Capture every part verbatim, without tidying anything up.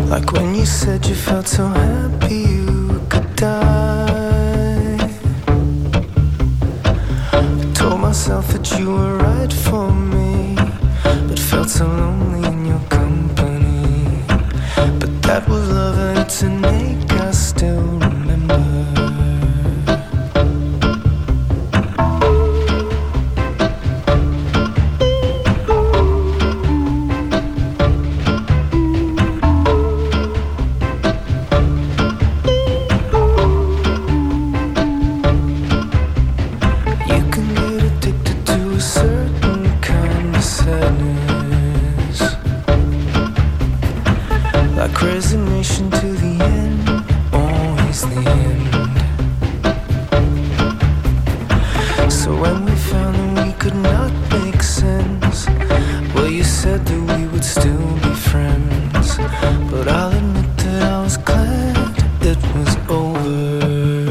Like when you said you felt so happy you could die. I told myself that you were right for me, but felt so lonely in your company. But that was love and it's an ache I still remember. Resignation to the end, always the end. So when we found that we could not make sense, well, you said that we would still be friends. But I'll admit that I was glad it was over.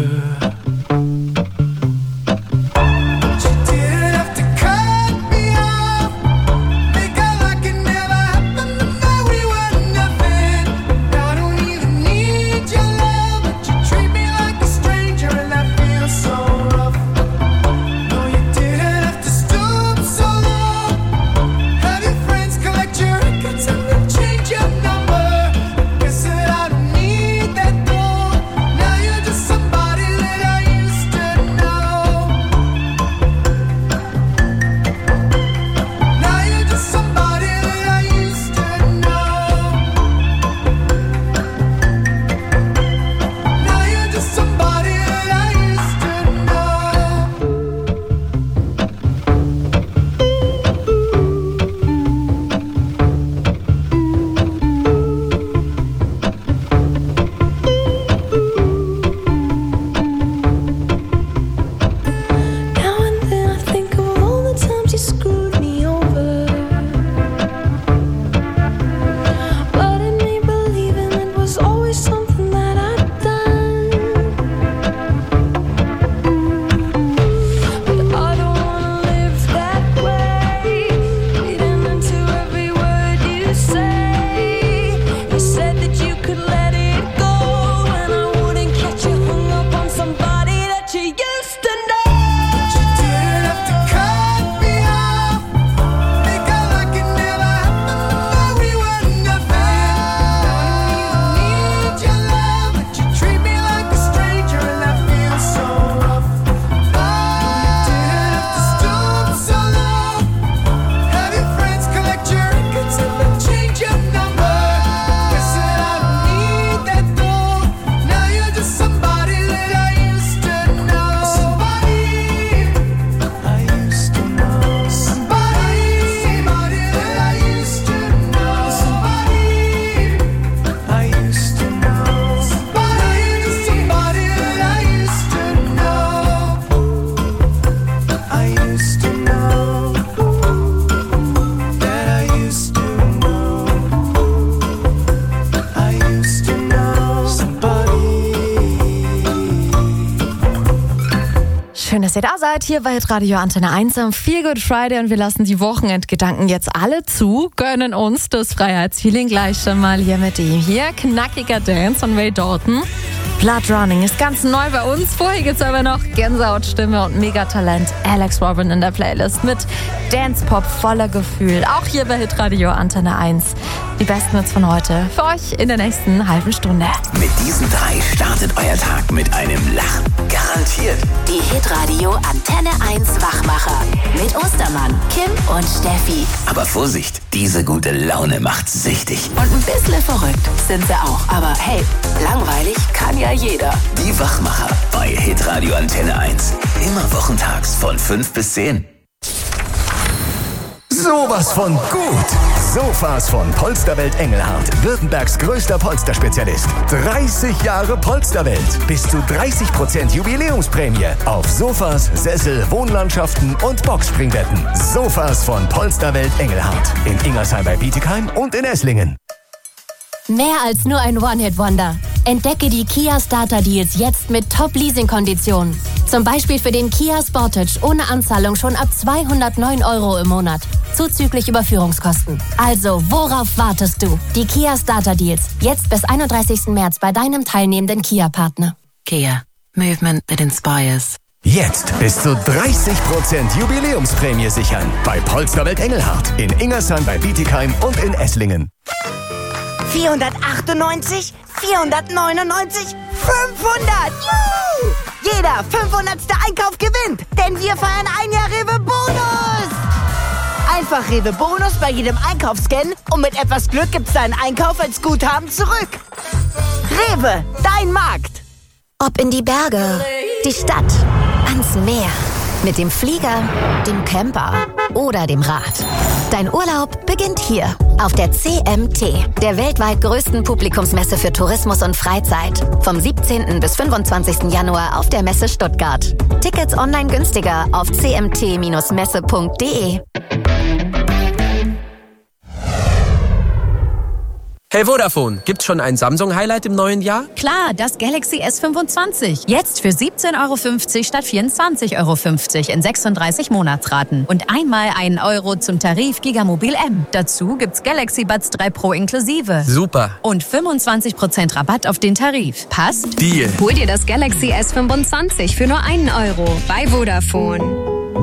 Schön, dass ihr da seid, hier bei Radio Antenne eins am Feel Good Friday und wir lassen die Wochenendgedanken jetzt alle zu, gönnen uns das Freiheitsfeeling gleich schon mal hier mit dem hier. Knackiger Dance von Ray Dalton. Blood Running ist ganz neu bei uns. Vorher gibt's aber noch Gänsehautstimme und Megatalent Alex Robin in der Playlist mit Dance-Pop voller Gefühl. Auch hier bei Hitradio Antenne eins. Die besten Hits von heute für euch in der nächsten halben Stunde. Mit diesen drei startet euer Tag mit einem Lachen. Garantiert. Die Hitradio Antenne eins Wachmacher. Mit Ostermann, Kim und Steffi. Aber Vorsicht, diese gute Laune macht süchtig. Und ein bisschen verrückt sind sie auch. Aber hey, langweilig kann ja jeder. Die Wachmacher bei Hitradio Antenne eins. Immer wochentags von fünf bis zehn. Sowas von gut. Sofas von Polsterwelt Engelhardt. Württembergs größter Polsterspezialist. dreißig Jahre Polsterwelt. Bis zu dreißig Prozent Jubiläumsprämie. Auf Sofas, Sessel, Wohnlandschaften und Boxspringbetten. Sofas von Polsterwelt Engelhardt. In Ingersheim bei Bietigheim und in Esslingen. Mehr als nur ein One-Hit-Wonder. Entdecke die Kia Starter-Deals jetzt mit Top-Leasing-Konditionen. Zum Beispiel für den Kia Sportage ohne Anzahlung schon ab zweihundertneun Euro im Monat. zuzüglich Überführungskosten. Also, worauf wartest du? Die Kia Starter Deals. Jetzt bis einunddreißigsten März bei deinem teilnehmenden Kia-Partner. Kia. Movement that inspires. Jetzt bis zu dreißig Prozent Jubiläumsprämie sichern. Bei Polsterwelt Engelhardt, in Ingersheim bei Bietigheim und in Esslingen. vierhundertachtundneunzig, vierhundertneunundneunzig, fünfhundert! Juhu! Jeder fünfhundertste Einkauf gewinnt, denn wir feiern ein Jahr Rewe Bonus! Einfach Rewe Bonus bei jedem Einkauf scannen und mit etwas Glück gibt's deinen Einkauf als Guthaben zurück. Rewe, dein Markt! Ob in die Berge, die Stadt, ans Meer. Mit dem Flieger, dem Camper oder dem Rad. Dein Urlaub beginnt hier auf der C M T, der weltweit größten Publikumsmesse für Tourismus und Freizeit. Vom siebzehnten bis fünfundzwanzigsten Januar auf der Messe Stuttgart. Tickets online günstiger auf c m t Bindestrich messe punkt d e. Hey Vodafone, gibt's schon ein Samsung-Highlight im neuen Jahr? Klar, das Galaxy S fünfundzwanzig. Jetzt für siebzehn Euro fünfzig statt vierundzwanzig Euro fünfzig in sechsunddreißig Monatsraten. Und einmal einen Euro zum Tarif Gigamobil M. Dazu gibt's Galaxy Buds drei Pro inklusive. Super. Und fünfundzwanzig Prozent Rabatt auf den Tarif. Passt? Deal. Hol dir das Galaxy S fünfundzwanzig für nur einen Euro bei Vodafone.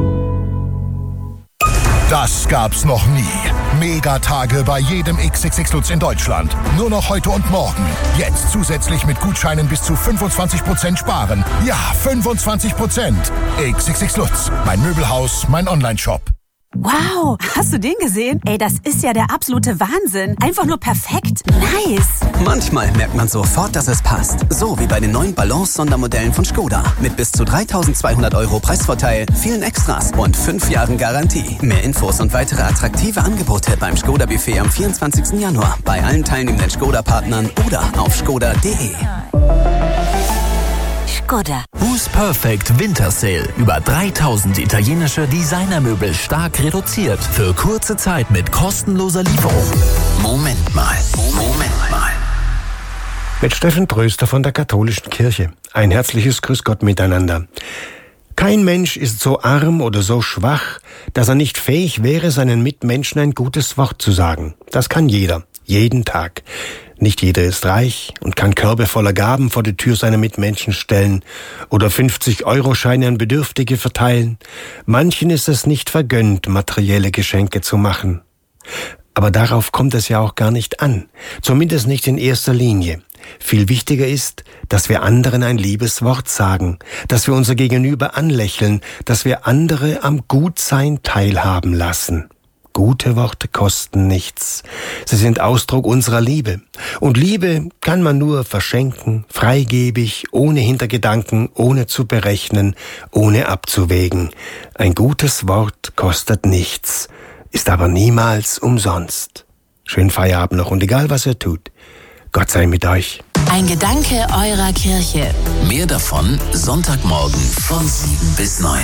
Das gab's noch nie. Megatage bei jedem X X X Lutz in Deutschland. Nur noch heute und morgen. Jetzt zusätzlich mit Gutscheinen bis zu fünfundzwanzig Prozent sparen. Ja, fünfundzwanzig Prozent. X X X Lutz. Mein Möbelhaus, mein Onlineshop. Wow, hast du den gesehen? Ey, das ist ja der absolute Wahnsinn. Einfach nur perfekt. Nice. Manchmal merkt man sofort, dass es passt. So wie bei den neuen Balance-Sondermodellen von Skoda. Mit bis zu dreitausendzweihundert Euro Preisvorteil, vielen Extras und fünf Jahren Garantie. Mehr Infos und weitere attraktive Angebote beim Skoda-Buffet am vierundzwanzigsten Januar. Bei allen teilnehmenden Skoda-Partnern oder auf skoda punkt de. Skoda. Who's Perfect Winter Sale. Über dreitausend italienische Designermöbel stark reduziert. Für kurze Zeit mit kostenloser Lieferung. Moment mal. Moment mal. Mit Steffen Tröster von der Katholischen Kirche. Ein herzliches Grüß Gott miteinander. Kein Mensch ist so arm oder so schwach, dass er nicht fähig wäre, seinen Mitmenschen ein gutes Wort zu sagen. Das kann jeder. Jeden Tag. Nicht jeder ist reich und kann Körbe voller Gaben vor die Tür seiner Mitmenschen stellen oder fünfzig-Euro-Scheine an Bedürftige verteilen. Manchen ist es nicht vergönnt, materielle Geschenke zu machen. Aber darauf kommt es ja auch gar nicht an. Zumindest nicht in erster Linie. Viel wichtiger ist, dass wir anderen ein liebes Wort sagen, dass wir unser Gegenüber anlächeln, dass wir andere am Gutsein teilhaben lassen. Gute Worte kosten nichts. Sie sind Ausdruck unserer Liebe. Und Liebe kann man nur verschenken, freigebig, ohne Hintergedanken, ohne zu berechnen, ohne abzuwägen. Ein gutes Wort kostet nichts, ist aber niemals umsonst. Schönen Feierabend noch und egal was ihr tut, Gott sei mit euch. Ein Gedanke eurer Kirche. Mehr davon Sonntagmorgen von sieben bis neun.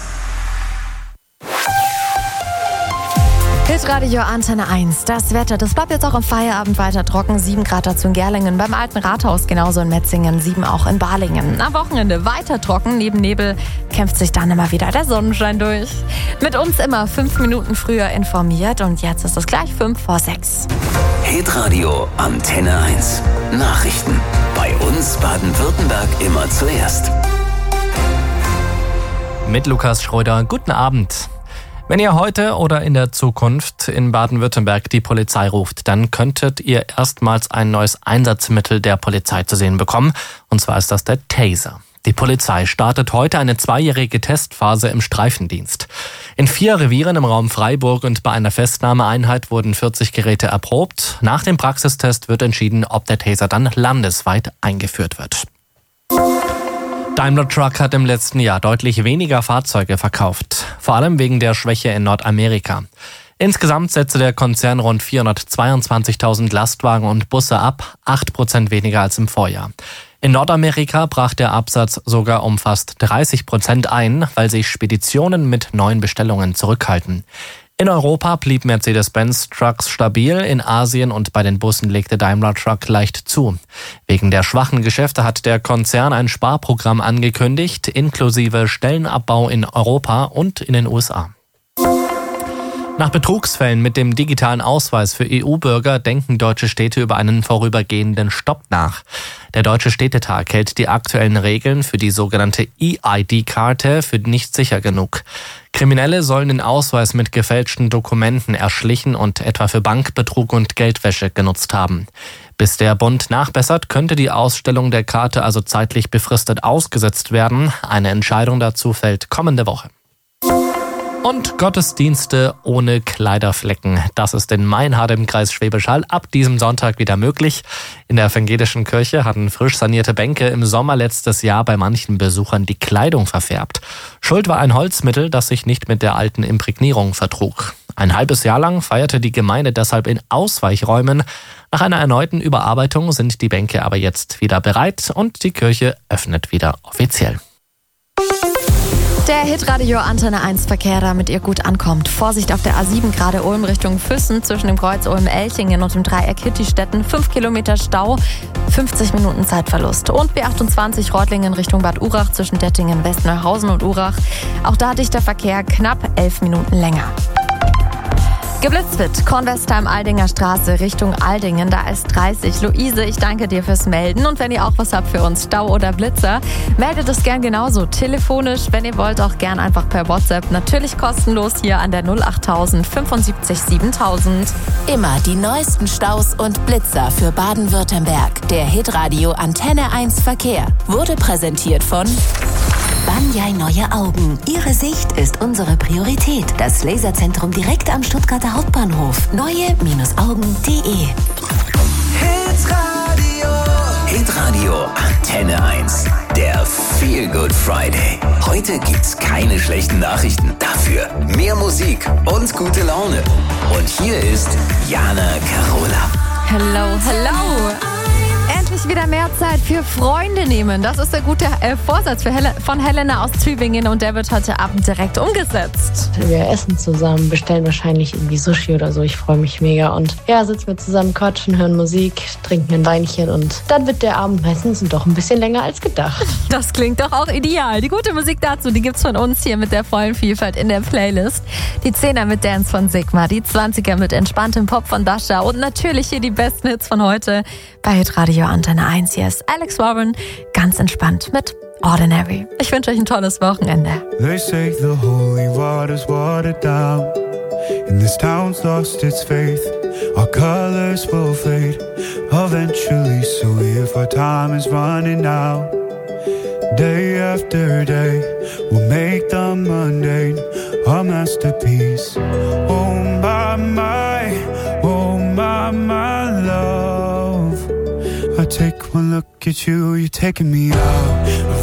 Hitradio Antenne eins. Das Wetter, das bleibt jetzt auch im Feierabend weiter trocken. sieben Grad dazu in Gerlingen, beim Alten Rathaus genauso in Metzingen, sieben auch in Balingen. Am Wochenende weiter trocken, neben Nebel kämpft sich dann immer wieder der Sonnenschein durch. Mit uns immer fünf Minuten früher informiert und jetzt ist es gleich fünf vor sechs. Hitradio Antenne eins. Nachrichten. Bei uns Baden-Württemberg immer zuerst. Mit Lukas Schröder, guten Abend. Wenn ihr heute oder in der Zukunft in Baden-Württemberg die Polizei ruft, dann könntet ihr erstmals ein neues Einsatzmittel der Polizei zu sehen bekommen. Und zwar ist das der Taser. Die Polizei startet heute eine zweijährige Testphase im Streifendienst. In vier Revieren im Raum Freiburg und bei einer Festnahmeeinheit wurden vierzig Geräte erprobt. Nach dem Praxistest wird entschieden, ob der Taser dann landesweit eingeführt wird. Daimler Truck hat im letzten Jahr deutlich weniger Fahrzeuge verkauft, vor allem wegen der Schwäche in Nordamerika. Insgesamt setzte der Konzern rund vierhundertzweiundzwanzigtausend Lastwagen und Busse ab, acht Prozent weniger als im Vorjahr. In Nordamerika brach der Absatz sogar um fast dreißig Prozent ein, weil sich Speditionen mit neuen Bestellungen zurückhalten. In Europa blieb Mercedes-Benz Trucks stabil, in Asien und bei den Bussen legte Daimler Truck leicht zu. Wegen der schwachen Geschäfte hat der Konzern ein Sparprogramm angekündigt, inklusive Stellenabbau in Europa und in den U S A. Nach Betrugsfällen mit dem digitalen Ausweis für E U-Bürger denken deutsche Städte über einen vorübergehenden Stopp nach. Der Deutsche Städtetag hält die aktuellen Regeln für die sogenannte E I D-Karte für nicht sicher genug. Kriminelle sollen den Ausweis mit gefälschten Dokumenten erschlichen und etwa für Bankbetrug und Geldwäsche genutzt haben. Bis der Bund nachbessert, könnte die Ausstellung der Karte also zeitlich befristet ausgesetzt werden. Eine Entscheidung dazu fällt kommende Woche. Und Gottesdienste ohne Kleiderflecken. Das ist in Meinhard im Kreis Schwäbisch Hall ab diesem Sonntag wieder möglich. In der evangelischen Kirche hatten frisch sanierte Bänke im Sommer letztes Jahr bei manchen Besuchern die Kleidung verfärbt. Schuld war ein Holzmittel, das sich nicht mit der alten Imprägnierung vertrug. Ein halbes Jahr lang feierte die Gemeinde deshalb in Ausweichräumen. Nach einer erneuten Überarbeitung sind die Bänke aber jetzt wieder bereit und die Kirche öffnet wieder offiziell. Der Hitradio Antenne eins Verkehr, damit ihr gut ankommt. Vorsicht auf der A sieben, gerade Ulm Richtung Füssen, zwischen dem Kreuz Ulm-Elchingen und dem Dreieck Hittistetten. fünf Kilometer Stau, fünfzig Minuten Zeitverlust. Und B achtundzwanzig Reutlingen Richtung Bad Urach, zwischen Dettingen, Westneuhausen und Urach. Auch da dichter Verkehr, knapp elf Minuten länger. Geblitzt wird, Kornwestheim-Aldinger Straße Richtung Aldingen, da ist dreißig. Luise, ich danke dir fürs Melden. Und wenn ihr auch was habt für uns, Stau oder Blitzer, meldet es gern genauso. Telefonisch, wenn ihr wollt, auch gern einfach per WhatsApp. Natürlich kostenlos hier an der null achttausend fünfundsiebzig siebentausend. Immer die neuesten Staus und Blitzer für Baden-Württemberg. Der Hitradio Antenne eins Verkehr wurde präsentiert von Banyai Neue Augen. Ihre Sicht ist unsere Priorität. Das Laserzentrum direkt am Stuttgarter Hauptbahnhof. neue-augen punkt de. Hitradio. Hitradio Antenne eins. Der Feel Good Friday. Heute gibt's keine schlechten Nachrichten. Dafür mehr Musik und gute Laune. Und hier ist Jana Carola. Hello, hello. Endlich wieder mehr Zeit für Freunde nehmen. Das ist der gute äh, Vorsatz für Hel- von Helena aus Tübingen und der wird heute Abend direkt umgesetzt. Wir essen zusammen, bestellen wahrscheinlich irgendwie Sushi oder so. Ich freue mich mega und ja, sitzen wir zusammen, quatschen, hören Musik, trinken ein Weinchen und dann wird der Abend meistens doch ein bisschen länger als gedacht. Das klingt doch auch ideal. Die gute Musik dazu, die gibt's von uns hier mit der vollen Vielfalt in der Playlist. Die Zehner mit Dance von Sigma, die Zwanziger mit entspanntem Pop von Dasha und natürlich hier die besten Hits von heute bei Hitradio Antenne eins. Hier ist Alex Warren, ganz entspannt mit Ordinary. Ich wünsche euch ein tolles Wochenende. They say the holy water's watered down, and this town's lost its faith. Our colors will fade eventually, so if our time is running out, day after day, we'll make the mundane a masterpiece. Oh my, my, oh my, my love. I take one look at you, you're taking me out.